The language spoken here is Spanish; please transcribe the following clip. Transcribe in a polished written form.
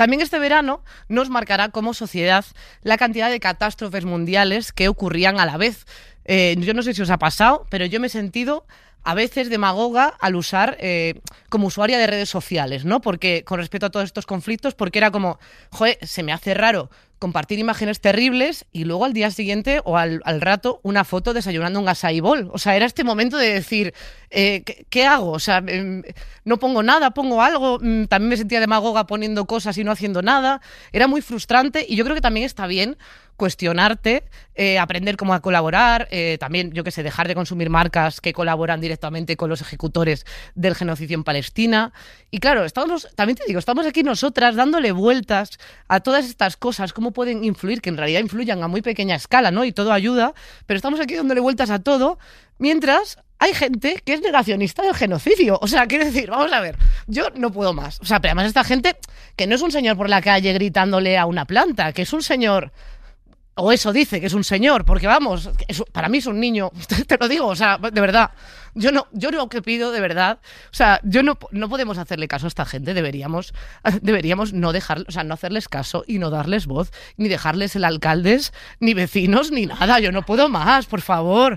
También este verano nos marcará como sociedad la cantidad de catástrofes mundiales que ocurrían a la vez. Yo no sé si os ha pasado, pero yo me he sentido a veces demagoga al usar como usuaria de redes sociales, ¿no? Porque con respecto a todos estos conflictos, porque era como, joder, se me hace raro compartir imágenes terribles y luego al día siguiente o al rato una foto desayunando un açaí bowl. O sea, era este momento de decir, ¿qué hago? O sea, no pongo nada, pongo algo. También me sentía demagoga poniendo cosas y no haciendo nada. Era muy frustrante y yo creo que también está bien cuestionarte, aprender cómo a colaborar, también, yo qué sé, dejar de consumir marcas que colaboran directamente con los ejecutores del genocidio en Palestina. Y claro, también te digo, estamos aquí nosotras dándole vueltas a todas estas cosas, cómo pueden influir, que en realidad influyan a muy pequeña escala, ¿no? Y todo ayuda, pero estamos aquí dándole vueltas a todo, mientras hay gente que es negacionista del genocidio. O sea, quiero decir, vamos a ver, yo no puedo más. O sea, pero además esta gente que no es un señor por la calle gritándole a una planta, que es un señor... O eso dice, que es un señor, porque vamos, para mí es un niño, te lo digo, o sea, de verdad, yo lo que pido de verdad, o sea, no podemos hacerle caso a esta gente, deberíamos no dejar, o sea, no hacerles caso y no darles voz, ni dejarles el alcaldes, ni vecinos, ni nada, yo no puedo más, por favor.